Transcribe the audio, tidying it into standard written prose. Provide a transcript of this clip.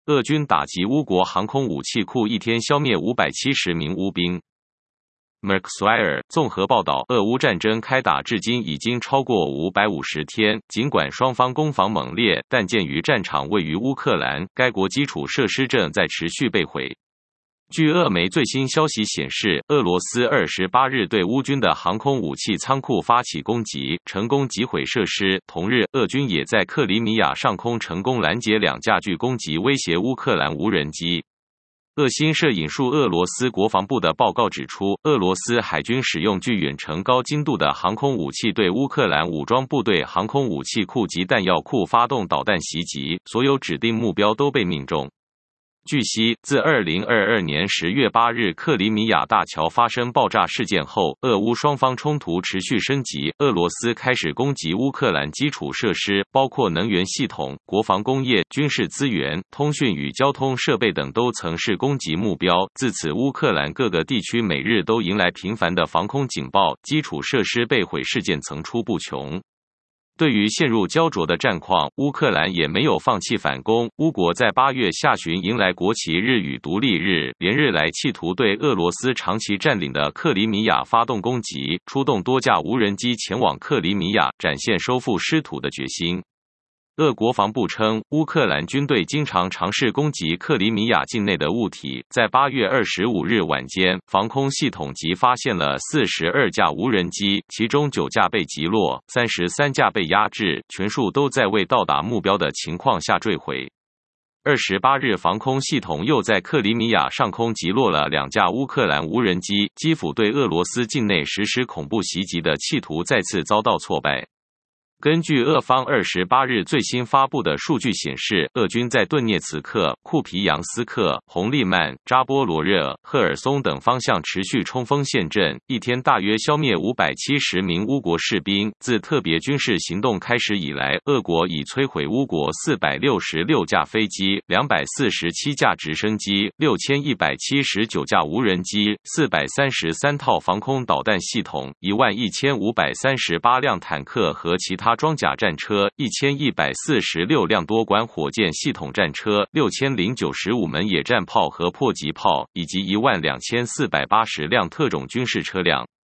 俄军打击乌国航空武器库，一天消灭570名乌兵。Merkswire 综合报道，俄乌战争开打至今已经超过550天，尽管双方攻防猛烈，但鉴于战场位于乌克兰，该国基础设施正在持续被毁。据俄媒最新消息显示，俄罗斯28日对乌军的航空武器仓库发起攻击，成功击毁设施。同日，俄军也在克里米亚上空成功拦截2架具攻击威胁乌克兰无人机。俄新社引述俄罗斯国防部的报告指出，俄罗斯海军使用具远程高精度的航空武器对乌克兰武装部队航空武器库及弹药库发动导弹袭击，所有指定目标都被命中。据悉，自2022年10月8日克里米亚大桥发生爆炸事件后，俄乌双方冲突持续升级。俄罗斯开始攻击乌克兰基础设施，包括能源系统、国防工业、军事资源、通讯与交通设备等都曾是攻击目标。自此，乌克兰各个地区每日都迎来频繁的防空警报，基础设施被毁事件层出不穷。对于陷入焦灼的战况，乌克兰也没有放弃反攻。乌国在8月下旬迎来国旗日与独立日，连日来企图对俄罗斯长期占领的克里米亚发动攻击，出动多架无人机前往克里米亚，展现收复失土的决心。俄国防部称，乌克兰军队经常尝试攻击克里米亚境内的物体。在8月25日晚间，防空系统即发现了42架无人机，其中9架被击落，33架被压制，全数都在未到达目标的情况下坠毁。28日，防空系统又在克里米亚上空击落了2架乌克兰无人机，基辅对俄罗斯境内实施恐怖袭击的企图再次遭到挫败。根据俄方28日最新发布的数据显示，俄军在顿涅茨克、库皮扬斯克、红利曼、扎波罗热、赫尔松等方向持续冲锋陷阵，一天大约消灭570名乌国士兵。自特别军事行动开始以来，俄国已摧毁乌国466架飞机、247架直升机、6179架无人机、433套防空导弹系统、11538辆坦克和其他装甲战车、1146辆多管火箭系统战车、6095门野战炮和迫击炮，以及12480辆特种军事车辆。